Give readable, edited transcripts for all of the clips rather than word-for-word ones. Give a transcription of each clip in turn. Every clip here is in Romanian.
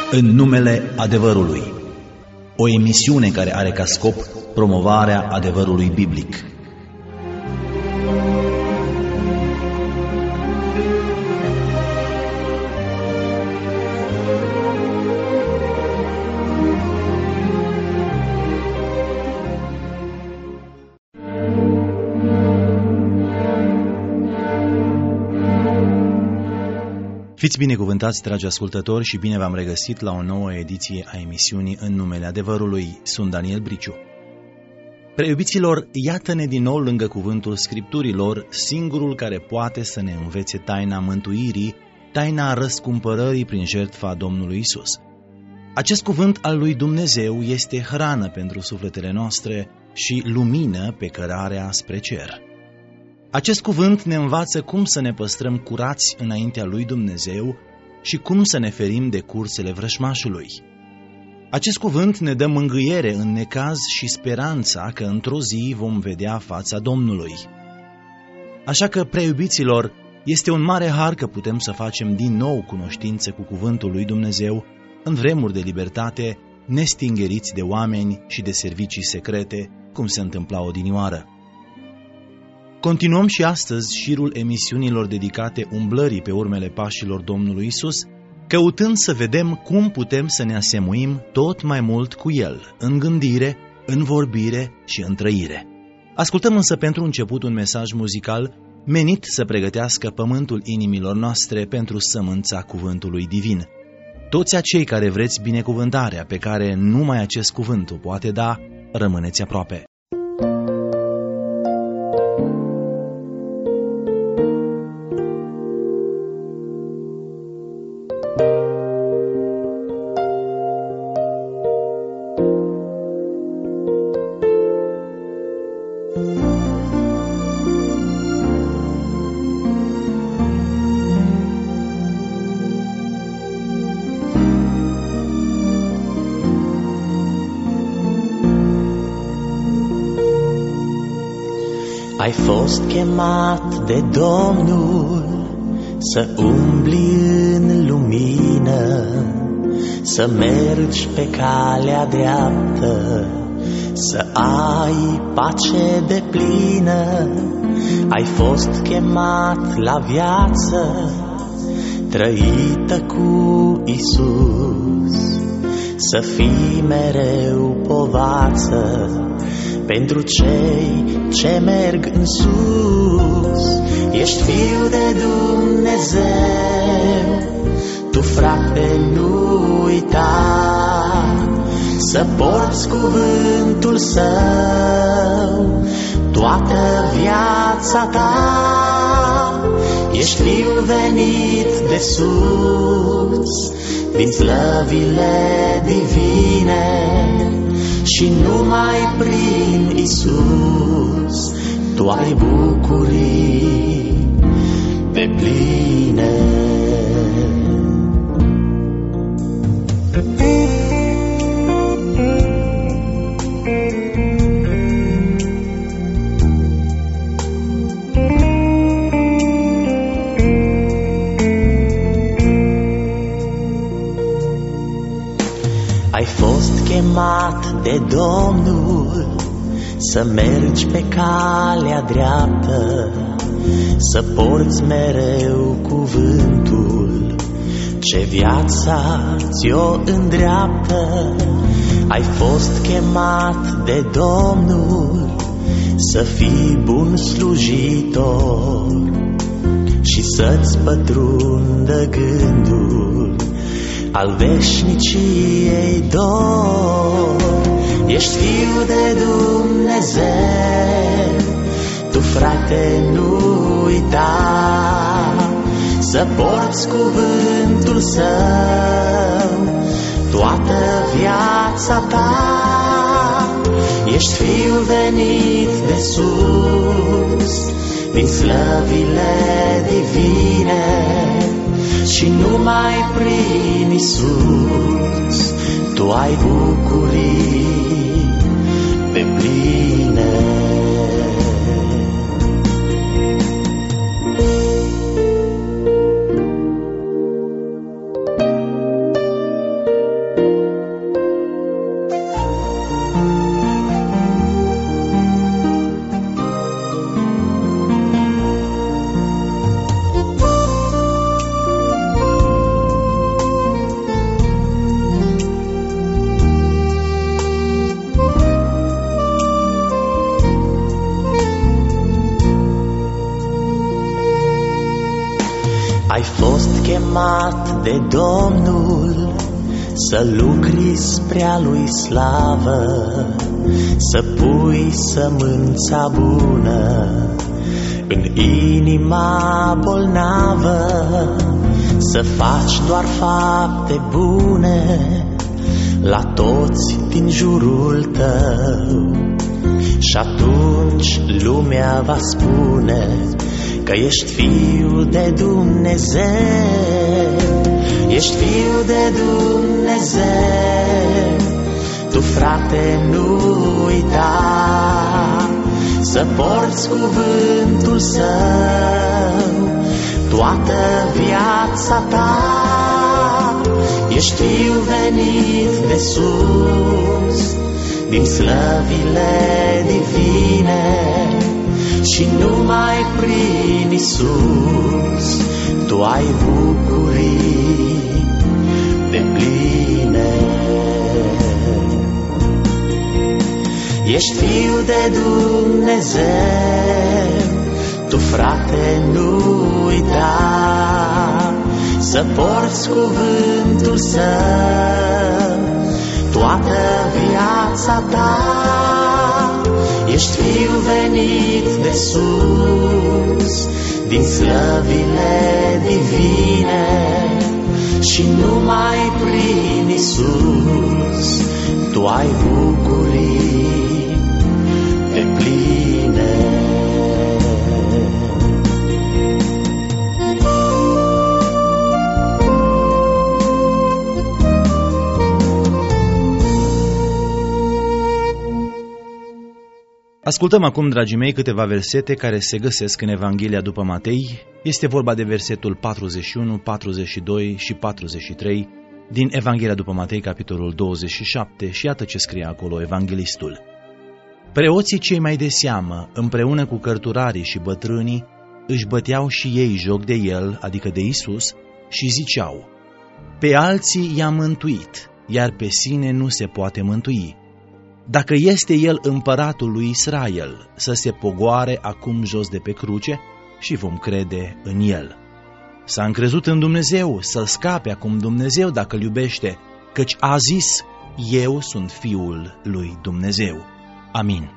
În numele adevărului. O emisiune care are ca scop promovarea adevărului biblic. Fiți binecuvântați, dragi ascultători, și bine v-am regăsit la o nouă ediție a emisiunii În numele adevărului. Sunt Daniel Briciu. Preiubiților, iată-ne din nou lângă cuvântul Scripturilor, singurul care poate să ne învețe taina mântuirii, taina răscumpărării prin jertfa Domnului Isus. Acest cuvânt al lui Dumnezeu este hrană pentru sufletele noastre și lumină pe cărarea spre cer. Acest cuvânt ne învață cum să ne păstrăm curați înaintea lui Dumnezeu și cum să ne ferim de cursele vrășmașului. Acest cuvânt ne dă mângâiere în necaz și speranța că într-o zi vom vedea fața Domnului. Așa că, preiubiților, este un mare har că putem să facem din nou cunoștință cu cuvântul lui Dumnezeu în vremuri de libertate, nestingeriți de oameni și de servicii secrete, cum se întâmpla odinioară. Continuăm și astăzi șirul emisiunilor dedicate umblării pe urmele pașilor Domnului Isus, căutând să vedem cum putem să ne asemuim tot mai mult cu El, în gândire, în vorbire și în trăire. Ascultăm însă pentru început un mesaj muzical menit să pregătească pământul inimilor noastre pentru sămânța cuvântului divin. Toți acei care vreți binecuvântarea pe care numai acest cuvânt o poate da, rămâneți aproape. Ai fost chemat de Domnul să umbli în lumină, să mergi pe calea dreaptă, să ai pace deplină. Ai fost chemat la viață trăită cu Isus, să fii mereu povață pentru cei ce merg în sus. Ești fiu de Dumnezeu, tu, frate, nu uita să porți cuvântul Său toată viața ta. Ești fiu venit de sus, din slăvile divine, și numai prin Isus tu ai bucurii depline. Ai fost chemat de Domnul să mergi pe calea dreaptă, să porți mereu cuvântul ce viața ți-o îndreaptă. Ai fost chemat de Domnul să fii bun slujitor și să-ți pătrundă gândul al veșniciei dor. Ești fiu de Dumnezeu, tu, frate, nu uita să porți cuvântul Său toată viața ta. Ești fiu venit de sus, din slăvile divine, și numai prin Isus tu ai bucurii depline. chemat de Domnul să lucri spre a Lui slavă, să pui sămânța bună în inima bolnavă, să faci doar fapte bune la toți din jurul tău. Și atunci lumea va spune că ești fiul de Dumnezeu, ești fiul de Dumnezeu. Tu, frate, nu uita să porți cuvântul Său toată viața ta. Ești fiul venit de sus, din slăvile divine, și numai prin Iisus tu ai bucurii depline. Ești fiul de Dumnezeu, tu, frate, nu uita să porți cuvântul Său toată viața ta. Ești fiul venit de sus, din slăvile divine, și numai prin Iisus tu ai bucurii depline. Ascultăm acum, dragii mei, câteva versete care se găsesc în Evanghelia după Matei. Este vorba de versetul 41, 42 și 43 din Evanghelia după Matei, capitolul 27, și iată ce scrie acolo evanghelistul. Preoții cei mai de seamă, împreună cu cărturarii și bătrânii, își băteau și ei joc de el, adică de Iisus, și ziceau: pe alții i-a mântuit, iar pe sine nu se poate mântui. Dacă este el împăratul lui Israel, să se pogoare acum jos de pe cruce și vom crede în el. S-a încrezut în Dumnezeu, să-l scape acum Dumnezeu dacă îl iubește, căci a zis: eu sunt Fiul lui Dumnezeu. Amin.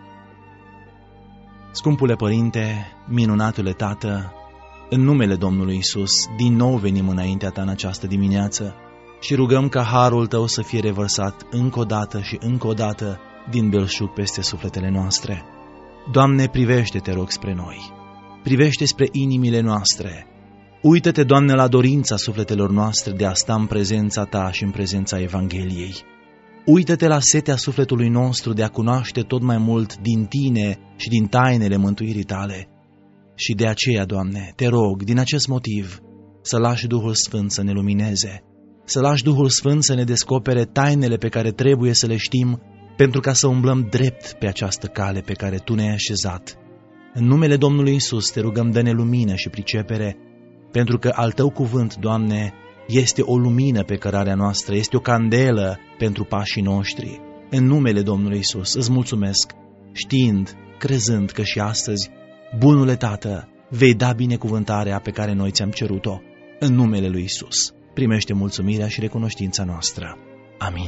Scumpule Părinte, minunatule Tată, în numele Domnului Iisus, din nou venim înaintea Ta în această dimineață și rugăm ca harul Tău să fie revărsat încă o dată și încă o dată din belșug peste sufletele noastre. Doamne, privește, te rog, spre noi. Privește spre inimile noastre. Uită-te, Doamne, la dorința sufletelor noastre de a sta în prezența Ta și în prezența Evangheliei. Uită-te la setea sufletului nostru de a cunoaște tot mai mult din Tine și din tainele mântuirii Tale. Și de aceea, Doamne, te rog, din acest motiv, să lași Duhul Sfânt să ne lumineze, să lași Duhul Sfânt să ne descopere tainele pe care trebuie să le știm, pentru ca să umblăm drept pe această cale pe care Tu ne-ai așezat. În numele Domnului Iisus te rugăm, dă-ne lumină și pricepere, pentru că al Tău cuvânt, Doamne, este o lumină pe cărarea noastră, este o candelă pentru pașii noștri. În numele Domnului Iisus îți mulțumesc, știind, crezând că și astăzi, bunule Tată, vei da binecuvântarea pe care noi ți-am cerut-o. În numele lui Iisus, primește mulțumirea și recunoștința noastră. Amin.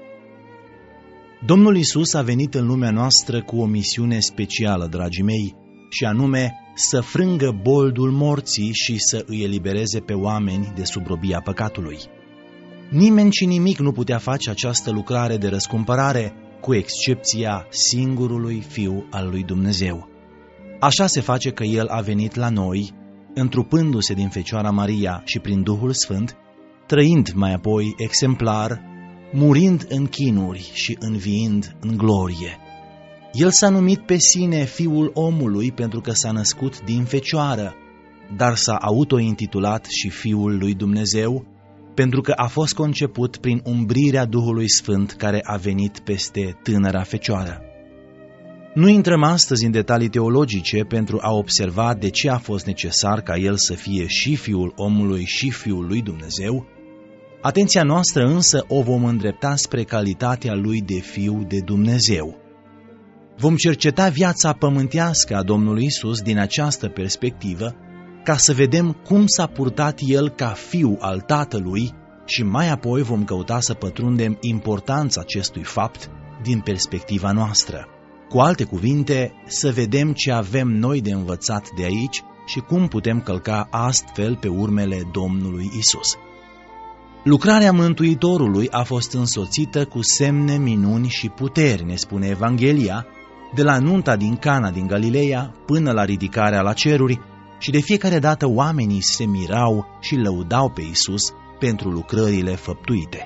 Domnul Iisus a venit în lumea noastră cu o misiune specială, dragii mei, și anume să frângă boldul morții și să îi elibereze pe oameni de sub robia păcatului. Nimeni și nimic nu putea face această lucrare de răscumpărare, cu excepția singurului Fiu al lui Dumnezeu. Așa se face că El a venit la noi, întrupându-se din Fecioara Maria și prin Duhul Sfânt, trăind mai apoi exemplar, murind în chinuri și înviind în glorie. El s-a numit pe sine Fiul omului pentru că s-a născut din fecioară, dar s-a autointitulat și Fiul lui Dumnezeu pentru că a fost conceput prin umbrirea Duhului Sfânt care a venit peste tânăra fecioară. Nu intrăm astăzi în detalii teologice pentru a observa de ce a fost necesar ca El să fie și Fiul omului și Fiul lui Dumnezeu. Atenția noastră însă o vom îndrepta spre calitatea Lui de Fiu de Dumnezeu. Vom cerceta viața pământească a Domnului Iisus din această perspectivă ca să vedem cum s-a purtat el ca fiu al Tatălui și mai apoi vom căuta să pătrundem importanța acestui fapt din perspectiva noastră. Cu alte cuvinte, să vedem ce avem noi de învățat de aici și cum putem călca astfel pe urmele Domnului Isus. Lucrarea Mântuitorului a fost însoțită cu semne, minuni și puteri, ne spune Evanghelia, de la nunta din Cana din Galileea până la ridicarea la ceruri, și de fiecare dată oamenii se mirau și lăudau pe Isus pentru lucrările făptuite.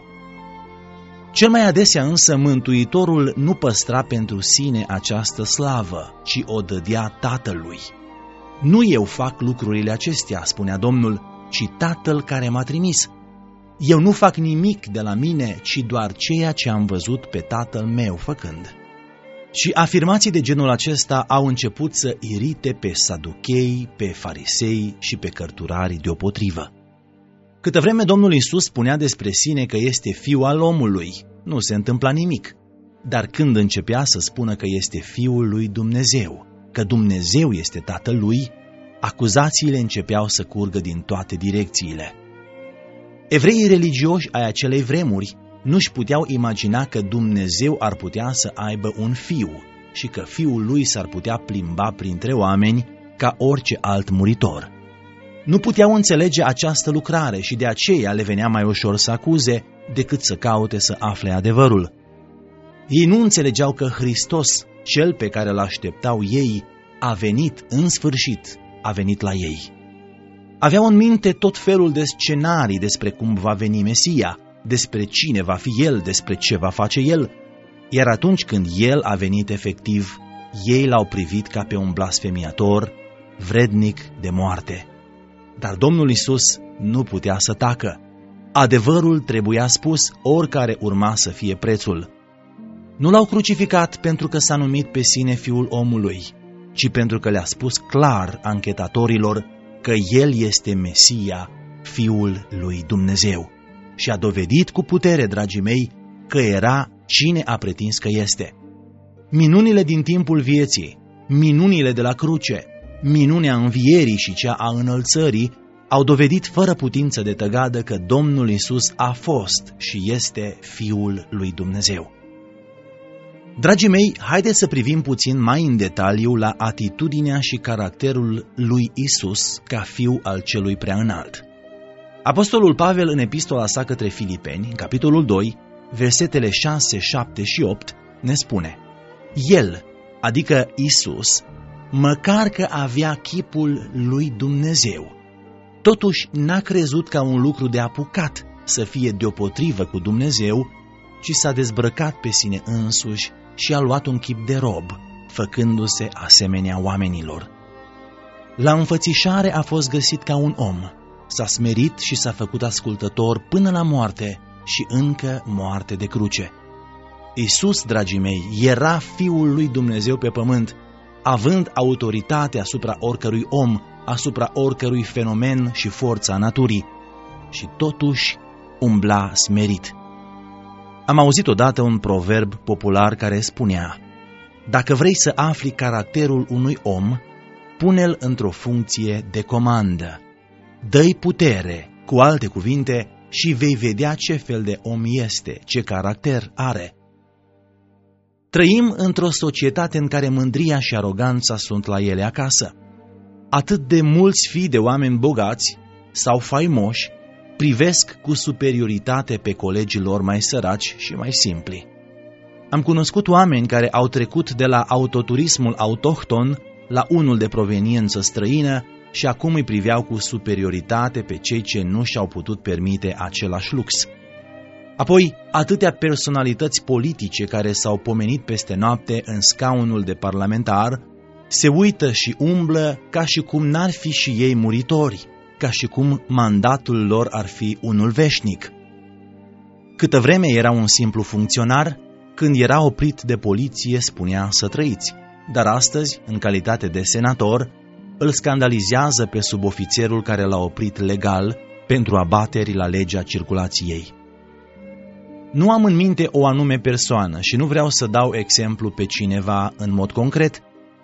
Cel mai adesea însă Mântuitorul nu păstra pentru sine această slavă, ci o dădea Tatălui. Nu eu fac lucrurile acestea, spunea Domnul, ci Tatăl care m-a trimis. Eu nu fac nimic de la mine, ci doar ceea ce am văzut pe Tatăl meu făcând. Și afirmații de genul acesta au început să irite pe saduchei, pe farisei și pe cărturarii deopotrivă. Câtă vreme Domnul Iisus spunea despre sine că este Fiul al omului, nu se întâmpla nimic. Dar când începea să spună că este Fiul lui Dumnezeu, că Dumnezeu este Tatăl lui, acuzațiile începeau să curgă din toate direcțiile. Evreii religioși ai acelei vremuri nu-și puteau imagina că Dumnezeu ar putea să aibă un fiu și că Fiul lui s-ar putea plimba printre oameni ca orice alt muritor. Nu puteau înțelege această lucrare și de aceea le venea mai ușor să acuze decât să caute să afle adevărul. Ei nu înțelegeau că Hristos, cel pe care îl așteptau ei, a venit în sfârșit, a venit la ei. Aveau în minte tot felul de scenarii despre cum va veni Mesia, despre cine va fi el, despre ce va face el, iar atunci când el a venit efectiv, ei l-au privit ca pe un blasfemiator, vrednic de moarte. Dar Domnul Iisus nu putea să tacă. Adevărul trebuia spus, oricare urma să fie prețul. Nu l-au crucificat pentru că s-a numit pe sine Fiul omului, ci pentru că le-a spus clar anchetatorilor că El este Mesia, Fiul lui Dumnezeu. Și a dovedit cu putere, dragii mei, că era cine a pretins că este. Minunile din timpul vieții, minunile de la cruce, minunea învierii și cea a înălțării au dovedit fără putință de tăgadă că Domnul Iisus a fost și este Fiul lui Dumnezeu. Dragii mei, haideți să privim puțin mai în detaliu la atitudinea și caracterul lui Iisus ca Fiu al Celui Preaînalt. Apostolul Pavel, în epistola sa către Filipeni, în capitolul 2, versetele 6, 7 și 8, ne spune: El, adică Iisus, măcar că avea chipul lui Dumnezeu, totuși n-a crezut ca un lucru de apucat să fie deopotrivă cu Dumnezeu, ci s-a dezbrăcat pe sine însuși și a luat un chip de rob, făcându-se asemenea oamenilor. La înfățișare a fost găsit ca un om, s-a smerit și s-a făcut ascultător până la moarte și încă moarte de cruce. Iisus, dragii mei, era Fiul lui Dumnezeu pe pământ, având autoritate asupra oricărui om, asupra oricărui fenomen și forța naturii, și totuși umbla smerit. Am auzit odată un proverb popular care spunea: dacă vrei să afli caracterul unui om, pune-l într-o funcție de comandă. Dă-i putere, cu alte cuvinte, și vei vedea ce fel de om este, ce caracter are. Trăim într-o societate în care mândria și aroganța sunt la ele acasă. Atât de mulți fii de oameni bogați sau faimoși privesc cu superioritate pe colegii lor mai săraci și mai simpli. Am cunoscut oameni care au trecut de la autoturismul autohton la unul de proveniență străină și acum îi priveau cu superioritate pe cei ce nu și-au putut permite același lux. Apoi, atâtea personalități politice care s-au pomenit peste noapte în scaunul de parlamentar se uită și umblă ca și cum n-ar fi și ei muritori, ca și cum mandatul lor ar fi unul veșnic. Câtă vreme era un simplu funcționar, când era oprit de poliție spunea să trăiți, dar astăzi, în calitate de senator, îl scandalizează pe subofițerul care l-a oprit legal pentru abateri la legea circulației. Nu am în minte o anume persoană și nu vreau să dau exemplu pe cineva în mod concret,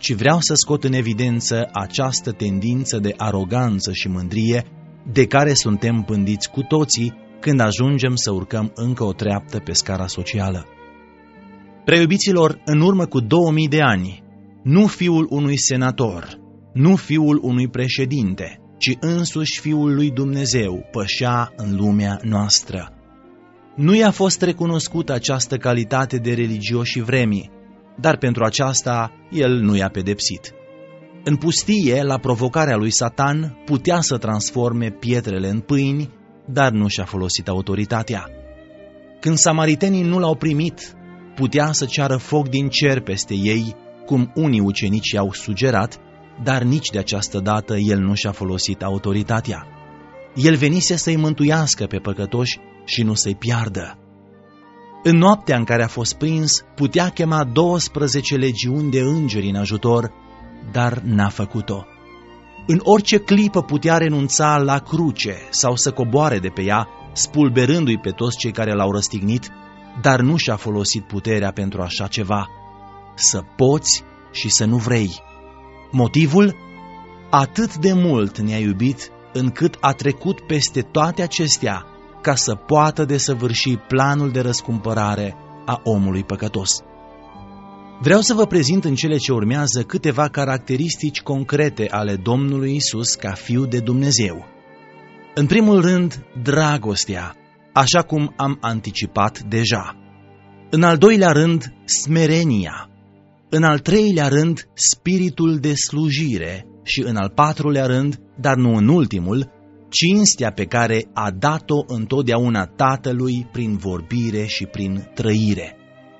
ci vreau să scot în evidență această tendință de aroganță și mândrie de care suntem pândiți cu toții când ajungem să urcăm încă o treaptă pe scara socială. Preiubiților, în urmă cu 2000 de ani, nu fiul unui senator, nu fiul unui președinte, ci însuși Fiul lui Dumnezeu pășea în lumea noastră. Nu i-a fost recunoscută această calitate de religioși vremii, dar pentru aceasta el nu i-a pedepsit. În pustie, la provocarea lui Satan, putea să transforme pietrele în pâini, dar nu și-a folosit autoritatea. Când samaritenii nu l-au primit, putea să ceară foc din cer peste ei, cum unii ucenici i-au sugerat, dar nici de această dată el nu și-a folosit autoritatea. El venise să-i mântuiască pe păcătoși și nu să-i piardă. În noaptea în care a fost prins, putea chema 12 legiuni de îngeri în ajutor, dar n-a făcut-o. În orice clipă putea renunța la cruce sau să coboare de pe ea, spulberându-i pe toți cei care l-au răstignit, dar nu și-a folosit puterea pentru așa ceva. Să poți și să nu vrei. Motivul? Atât de mult ne-a iubit încât a trecut peste toate acestea ca să poată desăvârși planul de răscumpărare a omului păcătos. Vreau să vă prezint în cele ce urmează câteva caracteristici concrete ale Domnului Isus ca Fiu de Dumnezeu. În primul rând, dragostea, așa cum am anticipat deja. În al doilea rând, smerenia. În al treilea rând, spiritul de slujire și în al patrulea rând, dar nu în ultimul, cinstea pe care a dat-o întotdeauna Tatălui prin vorbire și prin trăire.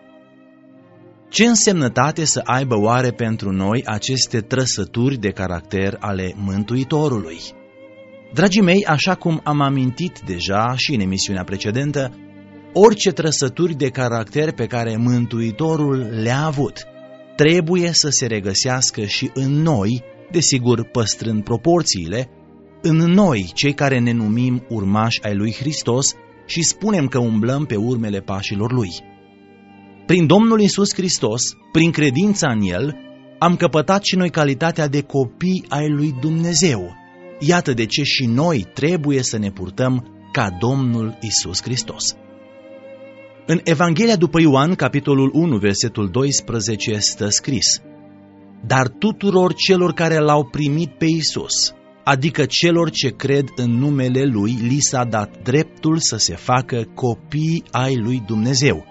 Ce însemnătate să aibă oare pentru noi aceste trăsături de caracter ale Mântuitorului? Dragii mei, așa cum am amintit deja și în emisiunea precedentă, orice trăsături de caracter pe care Mântuitorul le-a avut trebuie să se regăsească și în noi, desigur păstrând proporțiile, în noi, cei care ne numim urmași ai lui Hristos și spunem că umblăm pe urmele pașilor lui. Prin Domnul Iisus Hristos, prin credința în El, am căpătat și noi calitatea de copii ai lui Dumnezeu. Iată de ce și noi trebuie să ne purtăm ca Domnul Iisus Hristos. În Evanghelia după Ioan, capitolul 1, versetul 12, stă scris: Dar tuturor celor care l-au primit pe Iisus, adică celor ce cred în numele Lui, li s-a dat dreptul să se facă copii ai lui Dumnezeu.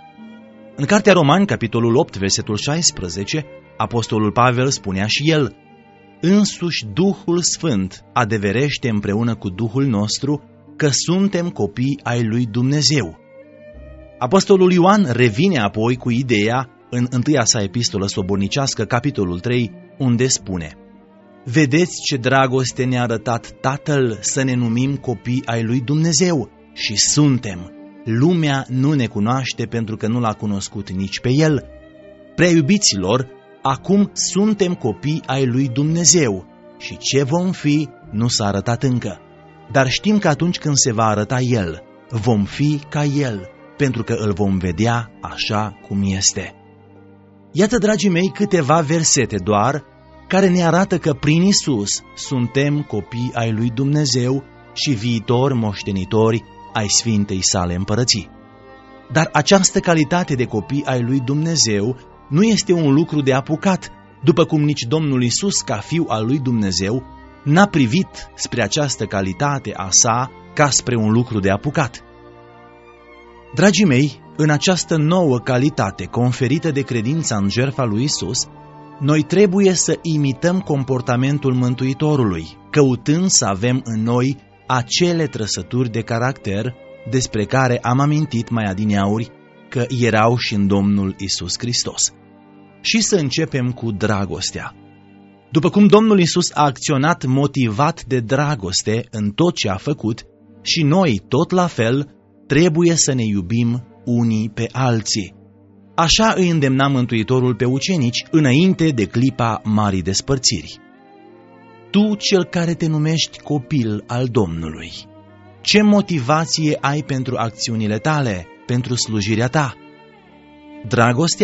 În Cartea Romani, capitolul 8, versetul 16, apostolul Pavel spunea și el: Însuși Duhul Sfânt adeverește împreună cu Duhul nostru că suntem copii ai lui Dumnezeu. Apostolul Ioan revine apoi cu ideea în întâia sa epistolă sobornicească, capitolul 3, unde spune: Vedeți ce dragoste ne-a arătat Tatăl să ne numim copii ai lui Dumnezeu și suntem. Lumea nu ne cunoaște pentru că nu l-a cunoscut nici pe El. Prea iubiților, acum suntem copii ai lui Dumnezeu și ce vom fi nu s-a arătat încă. Dar știm că atunci când se va arăta El, vom fi ca El, pentru că îl vom vedea așa cum este. Iată, dragii mei, câteva versete doar care ne arată că prin Isus suntem copii ai lui Dumnezeu și viitori moștenitori ai Sfintei sale împărății. Dar această calitate de copii ai lui Dumnezeu nu este un lucru de apucat, după cum nici Domnul Isus, ca Fiu al lui Dumnezeu, n-a privit spre această calitate a sa ca spre un lucru de apucat. Dragii mei, în această nouă calitate conferită de credința în jertfa lui Isus, noi trebuie să imităm comportamentul Mântuitorului, căutând să avem în noi acele trăsături de caracter despre care am amintit mai adineauri că erau și în Domnul Isus Hristos. Și să începem cu dragostea. După cum Domnul Isus a acționat motivat de dragoste în tot ce a făcut, și noi, tot la fel, trebuie să ne iubim unii pe alții. Așa îi îndemna Mântuitorul pe ucenici înainte de clipa marii despărțiri. Tu, cel care te numești copil al Domnului, ce motivație ai pentru acțiunile tale, pentru slujirea ta? Dragostea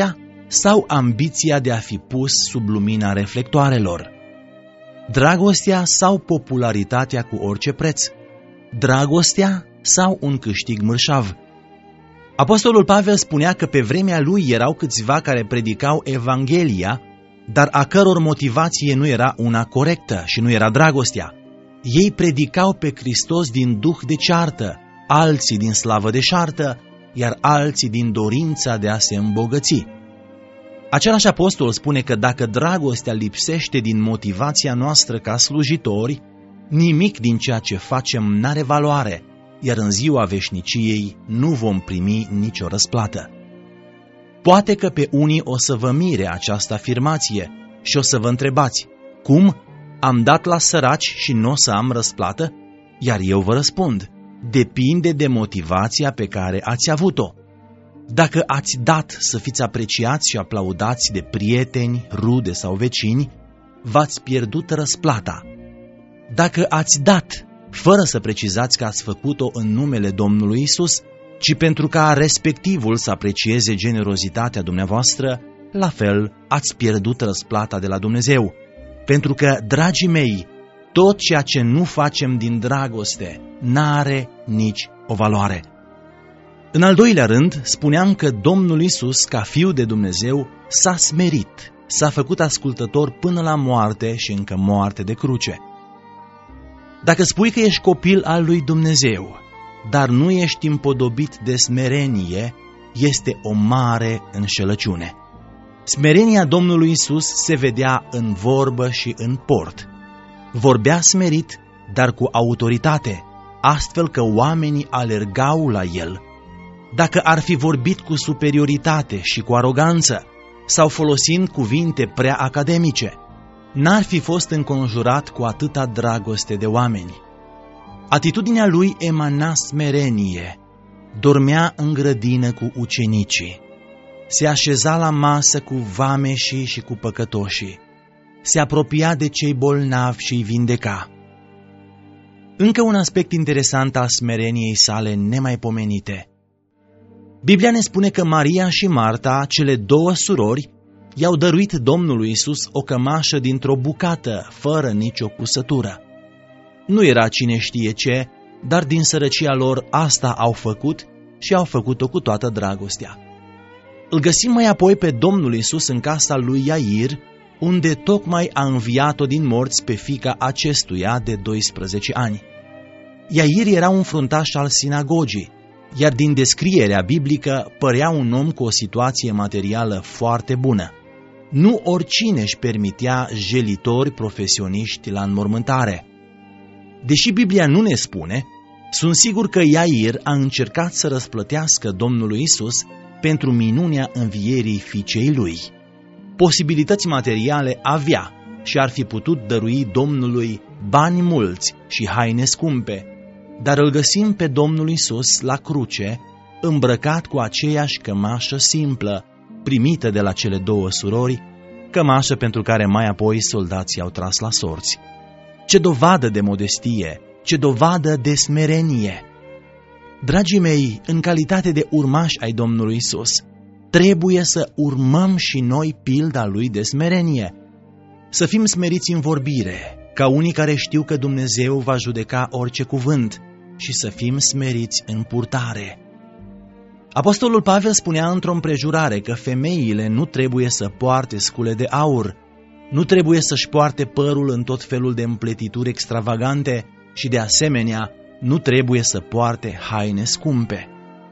sau ambiția de a fi pus sub lumina reflectoarelor? Dragostea sau popularitatea cu orice preț? Dragostea sau un câștig mărșav? Apostolul Pavel spunea că pe vremea lui erau câțiva care predicau Evanghelia, dar a căror motivație nu era una corectă și nu era dragostea. Ei predicau pe Hristos din duh de ceartă, alții din slavă deșartă, iar alții din dorința de a se îmbogăți. Același apostol spune că dacă dragostea lipsește din motivația noastră ca slujitori, nimic din ceea ce facem n-are valoare, iar în ziua veșniciei nu vom primi nicio răsplată. Poate că pe unii o să vă mire această afirmație și o să vă întrebați: cum? Am dat la săraci și nu o să am răsplată? Iar eu vă răspund: depinde de motivația pe care ați avut-o. Dacă ați dat să fiți apreciați și aplaudați de prieteni, rude sau vecini, v-ați pierdut răsplata. Dacă ați dat fără să precizați că ați făcut-o în numele Domnului Isus, ci pentru ca respectivul să aprecieze generozitatea dumneavoastră, la fel ați pierdut răsplata de la Dumnezeu. Pentru că, dragii mei, tot ceea ce nu facem din dragoste n-are nici o valoare. În al doilea rând, spuneam că Domnul Isus, ca Fiul de Dumnezeu, s-a smerit, s-a făcut ascultător până la moarte și încă moarte de cruce. Dacă spui că ești copil al lui Dumnezeu, dar nu ești împodobit de smerenie, este o mare înșelăciune. Smerenia Domnului Isus se vedea în vorbă și în port. Vorbea smerit, dar cu autoritate, astfel că oamenii alergau la el. Dacă ar fi vorbit cu superioritate și cu aroganță, sau folosind cuvinte prea academice, n-ar fi fost înconjurat cu atâta dragoste de oameni. Atitudinea lui emana smerenie, dormea în grădină cu ucenicii, se așeza la masă cu vameșii și cu păcătoșii, se apropia de cei bolnavi și îi vindeca. Încă un aspect interesant al smereniei sale nemaipomenite. Biblia ne spune că Maria și Marta, cele două surori, i-au dăruit Domnului Isus o cămașă dintr-o bucată, fără nicio cusătură. Nu era cine știe ce, dar din sărăcia lor asta au făcut și au făcut-o cu toată dragostea. Îl găsim mai apoi pe Domnul Isus în casa lui Iair, unde tocmai a înviat-o din morți pe fiica acestuia de 12 ani. Iair era un fruntaș al sinagogii, iar din descrierea biblică părea un om cu o situație materială foarte bună. Nu oricine își permitea jelitori profesioniști la înmormântare. Deși Biblia nu ne spune, sunt sigur că Iair a încercat să răsplătească Domnului Isus pentru minunea învierii fiicei lui. Posibilități materiale avea și ar fi putut dărui Domnului bani mulți și haine scumpe, dar îl găsim pe Domnul Isus la cruce, îmbrăcat cu aceeași cămașă simplă, primită de la cele două surori, cămașă pentru care mai apoi soldații au tras la sorți. Ce dovadă de modestie, ce dovadă de smerenie! Dragii mei, în calitate de urmași ai Domnului Isus, trebuie să urmăm și noi pilda lui de smerenie. Să fim smeriți în vorbire, ca unii care știu că Dumnezeu va judeca orice cuvânt, și să fim smeriți în purtare. Apostolul Pavel spunea într-o împrejurare că femeile nu trebuie să poarte scule de aur, nu trebuie să-și poarte părul în tot felul de împletituri extravagante și, de asemenea, nu trebuie să poarte haine scumpe.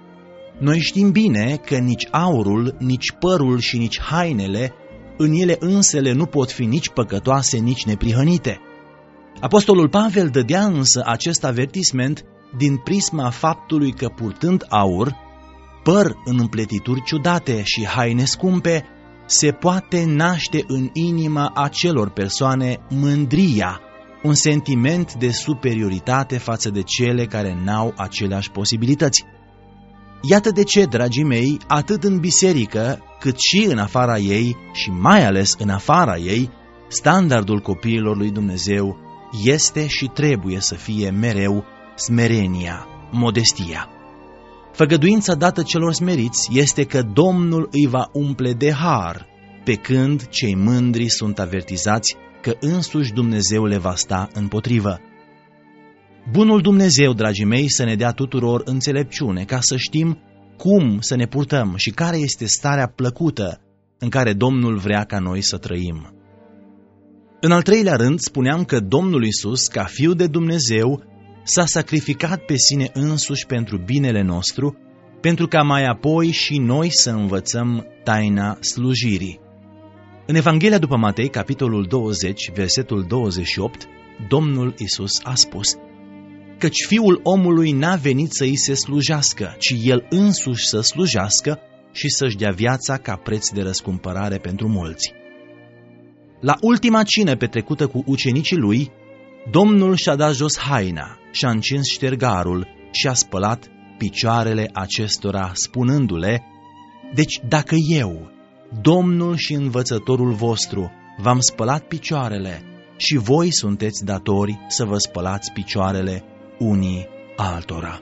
Noi știm bine că nici aurul, nici părul și nici hainele, în ele însele nu pot fi nici păcătoase, nici neprihănite. Apostolul Pavel dădea însă acest avertisment din prisma faptului că, purtând aur, păr în împletituri ciudate și haine scumpe, se poate naște în inima acelor persoane mândria, un sentiment de superioritate față de cele care n-au aceleași posibilități. Iată de ce, dragii mei, atât în biserică, cât și în afara ei și mai ales în afara ei, standardul copiilor lui Dumnezeu este și trebuie să fie mereu smerenia, modestia. Făgăduința dată celor smeriți este că Domnul îi va umple de har, pe când cei mândri sunt avertizați că însuși Dumnezeu le va sta împotrivă. Bunul Dumnezeu, dragii mei, să ne dea tuturor înțelepciune, ca să știm cum să ne purtăm și care este starea plăcută în care Domnul vrea ca noi să trăim. În al treilea rând, spuneam că Domnul Iisus, ca Fiul de Dumnezeu, s-a sacrificat pe sine însuși pentru binele nostru, pentru ca mai apoi și noi să învățăm taina slujirii. În Evanghelia după Matei, capitolul 20, versetul 28, Domnul Iisus a spus: căci Fiul omului n-a venit să îi se slujească, ci El însuși să slujească și să-și dea viața ca preț de răscumpărare pentru mulți. La ultima cină petrecută cu ucenicii lui, Domnul și-a dat jos haina, și-a încins ștergarul și a spălat picioarele acestora, spunându-le: deci dacă eu, Domnul și învățătorul vostru, v-am spălat picioarele, și voi sunteți datori să vă spălați picioarele unii altora.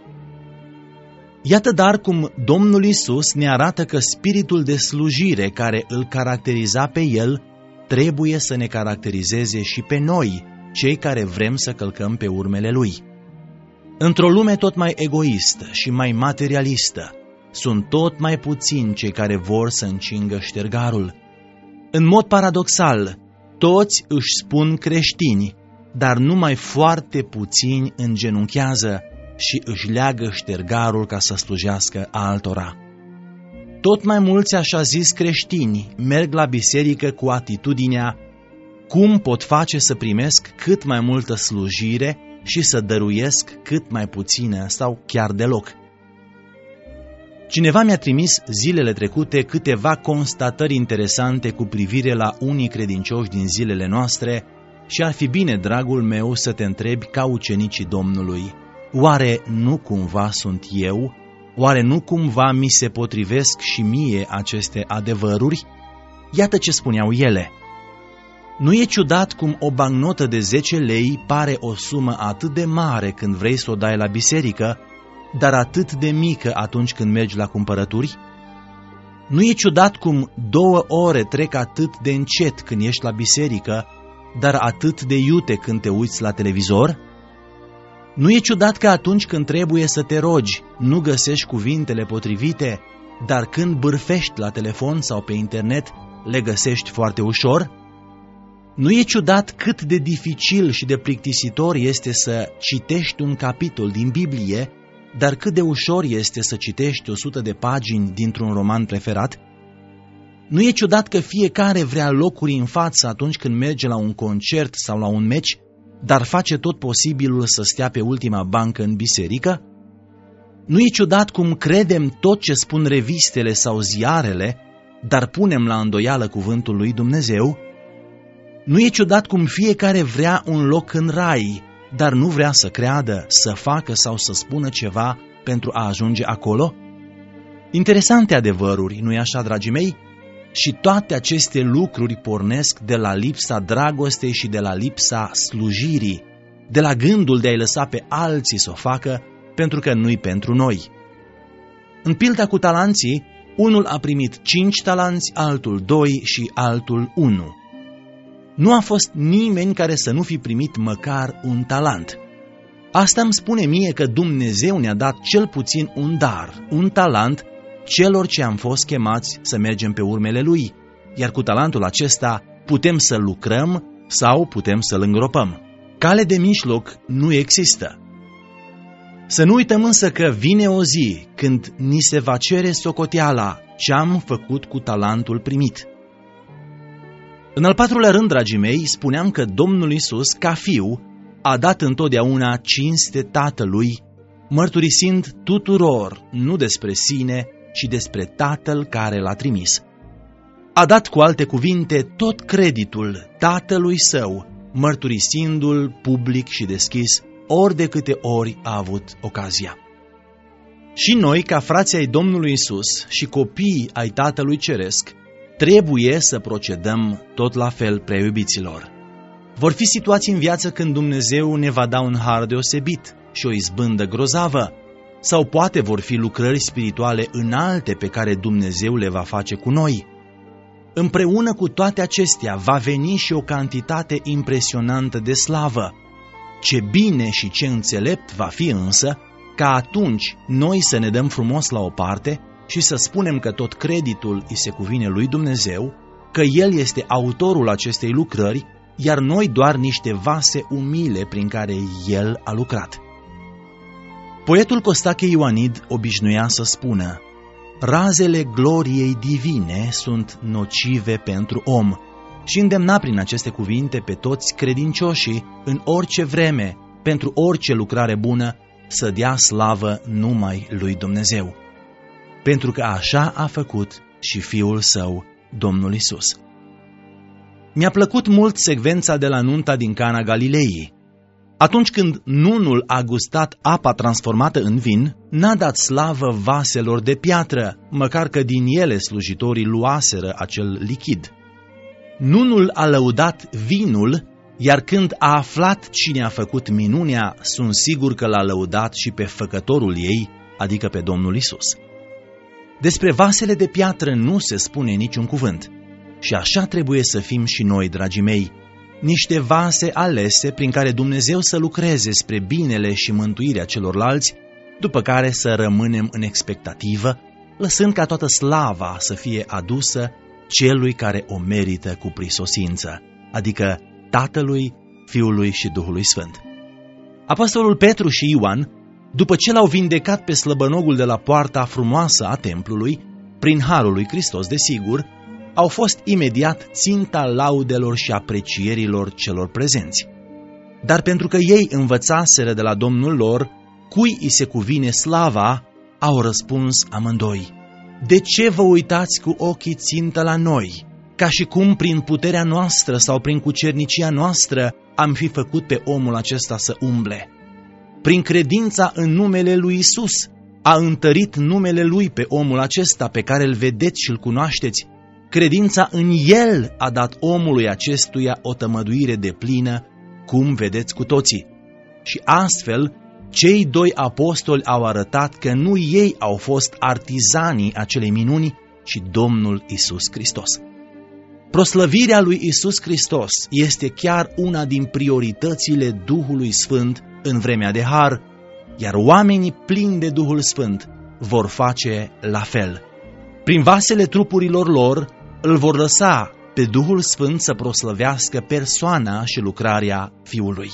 Iată dar cum Domnul Iisus ne arată că spiritul de slujire care îl caracteriza pe El trebuie să ne caracterizeze și pe noi, cei care vrem să călcăm pe urmele Lui. Într-o lume tot mai egoistă și mai materialistă, sunt tot mai puțini cei care vor să încingă ștergarul. În mod paradoxal, toți își spun creștini, dar numai foarte puțini îngenunchează și își leagă ștergarul ca să slujească altora. Tot mai mulți așa zis creștini merg la biserică cu atitudinea: cum pot face să primesc cât mai multă slujire și să dăruiesc cât mai puțină sau chiar deloc. Cineva mi-a trimis zilele trecute câteva constatări interesante cu privire la unii credincioși din zilele noastre și ar fi bine, dragul meu, să te întrebi ca ucenicii Domnului: oare nu cumva sunt eu? Oare nu cumva mi se potrivesc și mie aceste adevăruri? Iată ce spuneau ele: nu e ciudat cum o bancnotă de 10 lei pare o sumă atât de mare când vrei să o dai la biserică, dar atât de mică atunci când mergi la cumpărături? Nu e ciudat cum 2 ore trec atât de încet când ești la biserică, dar atât de iute când te uiți la televizor? Nu e ciudat că atunci când trebuie să te rogi, nu găsești cuvintele potrivite, dar când bârfești la telefon sau pe internet, le găsești foarte ușor? Nu e ciudat cât de dificil și de plictisitor este să citești un capitol din Biblie, dar cât de ușor este să citești 100 de pagini dintr-un roman preferat? Nu e ciudat că fiecare vrea locuri în față atunci când merge la un concert sau la un meci, dar face tot posibilul să stea pe ultima bancă în biserică? Nu e ciudat cum credem tot ce spun revistele sau ziarele, dar punem la îndoială cuvântul lui Dumnezeu? Nu e ciudat cum fiecare vrea un loc în rai, dar nu vrea să creadă, să facă sau să spună ceva pentru a ajunge acolo? Interesante adevăruri, nu-i așa, dragii mei? Și toate aceste lucruri pornesc de la lipsa dragostei și de la lipsa slujirii, de la gândul de a-i lăsa pe alții să o facă, pentru că nu-i pentru noi. În pilda cu talanții, unul a primit 5 talanți, altul 2 și altul 1. Nu a fost nimeni care să nu fi primit măcar un talent. Asta îmi spune mie că Dumnezeu ne-a dat cel puțin un dar, un talent, celor ce am fost chemați să mergem pe urmele Lui, iar cu talentul acesta putem să lucrăm sau putem să-l îngropăm. Cale de mijloc nu există. Să nu uităm însă că vine o zi când ni se va cere socoteala ce am făcut cu talentul primit. În al 4-lea rând, dragii mei, spuneam că Domnul Iisus, ca Fiu, a dat întotdeauna cinste Tatălui, mărturisind tuturor, nu despre sine, ci despre Tatăl care l-a trimis. A dat, cu alte cuvinte, tot creditul Tatălui Său, mărturisindu-l public și deschis, ori de câte ori a avut ocazia. Și noi, ca frații ai Domnului Iisus și copiii ai Tatălui Ceresc, trebuie să procedăm tot la fel, prea iubiților. Vor fi situații în viață când Dumnezeu ne va da un har deosebit și o izbândă grozavă, Sau poate vor fi lucrări spirituale înalte pe care Dumnezeu le va face cu noi. Împreună cu toate acestea va veni și o cantitate impresionantă de slavă. Ce bine și ce înțelept va fi însă ca atunci noi să ne dăm frumos la o parte și să spunem că tot creditul îi se cuvine lui Dumnezeu, că El este autorul acestei lucrări, iar noi doar niște vase umile prin care El a lucrat. Poetul Costache Ioanid obișnuia să spună: razele gloriei divine sunt nocive pentru om, și îndemna prin aceste cuvinte pe toți credincioșii în orice vreme, pentru orice lucrare bună, să dea slavă numai lui Dumnezeu. Pentru că așa a făcut și Fiul Său, Domnul Iisus. Mi-a plăcut mult secvența de la nunta din Cana Galilei. Atunci când nunul a gustat apa transformată în vin, n-a dat slavă vaselor de piatră, măcar că din ele slujitorii luaseră acel lichid. Nunul a lăudat vinul, iar când a aflat cine a făcut minunea, sunt sigur că l-a lăudat și pe făcătorul ei, adică pe Domnul Iisus. Despre vasele de piatră nu se spune niciun cuvânt. Și așa trebuie să fim și noi, dragii mei, niște vase alese prin care Dumnezeu să lucreze spre binele și mântuirea celorlalți, după care să rămânem în expectativă, lăsând ca toată slava să fie adusă celui care o merită cu prisosință, adică Tatălui, Fiului și Duhului Sfânt. Apostolul Petru și Ioan, după ce l-au vindecat pe slăbănogul de la poarta frumoasă a templului, prin harul lui Hristos, desigur, au fost imediat ținta laudelor și aprecierilor celor prezenți. Dar pentru că ei învățaseră de la Domnul lor cui îi se cuvine slava, au răspuns amândoi: de ce vă uitați cu ochii țintă la noi, ca și cum prin puterea noastră sau prin cucernicia noastră am fi făcut pe omul acesta să umble? Prin credința în numele lui Isus a întărit numele lui pe omul acesta pe care îl vedeți și îl cunoașteți. Credința în El a dat omului acestuia o tămăduire deplină, cum vedeți cu toții. Și astfel, cei doi apostoli au arătat că nu ei au fost artizanii acelei minuni, ci Domnul Isus Hristos. Proslăvirea lui Isus Hristos este chiar una din prioritățile Duhului Sfânt în vremea de har, iar oamenii plini de Duhul Sfânt vor face la fel. Prin vasele trupurilor lor îl vor lăsa pe Duhul Sfânt să proslăvească persoana și lucrarea Fiului.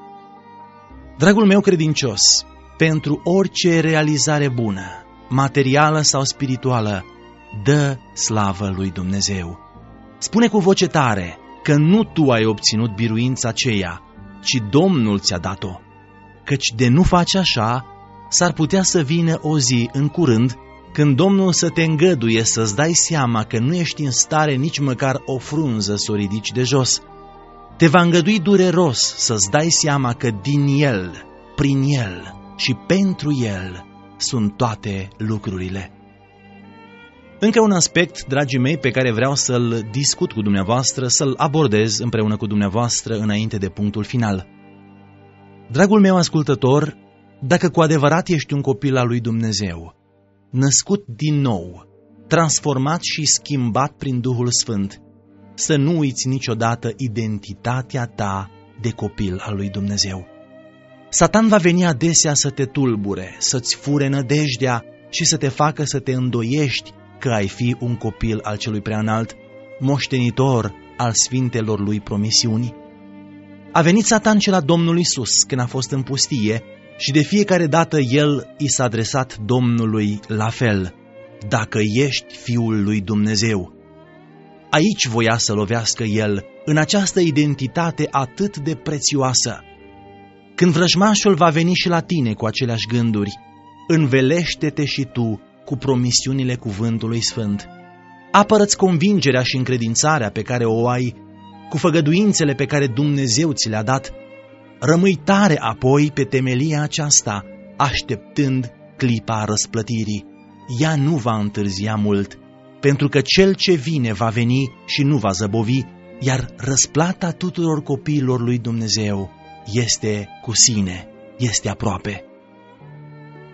Dragul meu credincios, pentru orice realizare bună, materială sau spirituală, dă slavă lui Dumnezeu. Spune cu voce tare că nu tu ai obținut biruința aceea, ci Domnul ți-a dat-o. Căci de nu faci așa, s-ar putea să vină o zi în curând când Domnul să te îngăduie să-ți dai seama că nu ești în stare nici măcar o frunză să o ridici de jos. Te va îngădui dureros să-ți dai seama că din El, prin El și pentru El sunt toate lucrurile. Încă un aspect, dragii mei, pe care vreau să-l discut cu dumneavoastră, să-l abordez împreună cu dumneavoastră înainte de punctul final. Dragul meu ascultător, dacă cu adevărat ești un copil al lui Dumnezeu, născut din nou, transformat și schimbat prin Duhul Sfânt, să nu uiți niciodată identitatea ta de copil al lui Dumnezeu. Satan va veni adesea să te tulbure, să-ți fure nădejdea și să te facă să te îndoiești că ai fi un copil al Celui Preanalt, moștenitor al sfintelor lui promisiuni. A venit Satan și la Domnul Iisus când a fost în pustie și de fiecare dată el i s-a adresat Domnului la fel: dacă ești Fiul lui Dumnezeu. Aici voia să lovească el, în această identitate atât de prețioasă. Când vrăjmașul va veni și la tine cu aceleași gânduri, învelește-te și tu cu promisiunile cuvântului sfânt. Apără-ți convingerea și încredințarea pe care o ai cu făgăduințele pe care Dumnezeu ți le-a dat. Rămâi tare apoi pe temelia aceasta, așteptând clipa răsplătirii. Ea nu va întârzia mult, pentru că cel ce vine va veni și nu va zăbovi, iar răsplata tuturor copiilor lui Dumnezeu este cu sine, este aproape.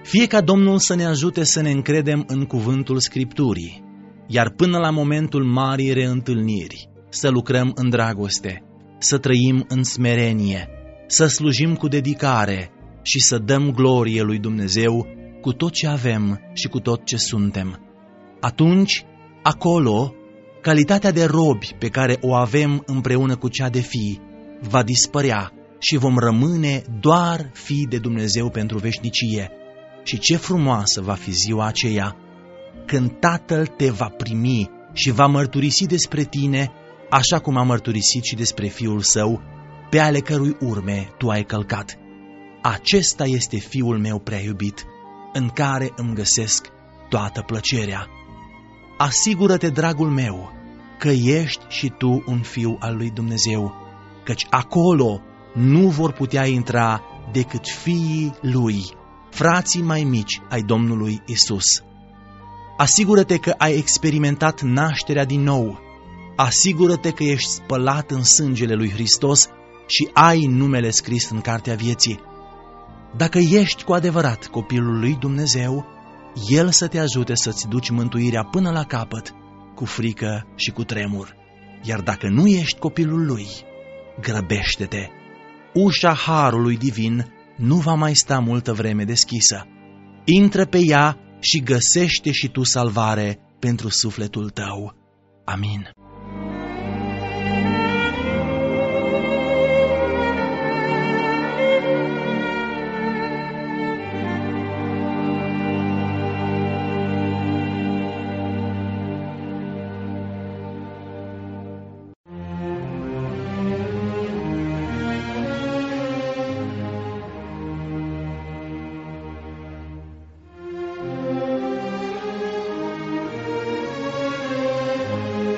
Fie ca Domnul să ne ajute să ne încredem în cuvântul Scripturii, iar până la momentul marii reîntâlniri, să lucrăm în dragoste, să trăim în smerenie, să slujim cu dedicare și să dăm glorie lui Dumnezeu cu tot ce avem și cu tot ce suntem. Atunci, acolo, calitatea de robi pe care o avem împreună cu cea de fii va dispărea și vom rămâne doar fii de Dumnezeu pentru veșnicie. Și ce frumoasă va fi ziua aceea, când Tatăl te va primi și va mărturisi despre tine, așa cum a mărturisit și despre Fiul Său, pe ale cărui urme tu ai călcat. Acesta este Fiul meu prea iubit, în care îmi găsesc toată plăcerea. Asigură-te, dragul meu, că ești și tu un fiu al lui Dumnezeu, căci acolo nu vor putea intra decât fiii lui, frații mai mici ai Domnului Isus. Asigură-te că ai experimentat nașterea din nou. Asigură-te că ești spălat în sângele lui Hristos și ai numele scris în cartea vieții. Dacă ești cu adevărat copilul lui Dumnezeu, El să te ajute să-ți duci mântuirea până la capăt, cu frică și cu tremur. Iar dacă nu ești copilul Lui, grăbește-te. Ușa Harului Divin nu va mai sta multă vreme deschisă. Intră pe ea și găsește și tu salvare pentru sufletul tău. Amin.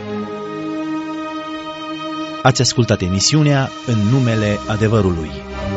Ați ascultat emisiunea În numele adevărului.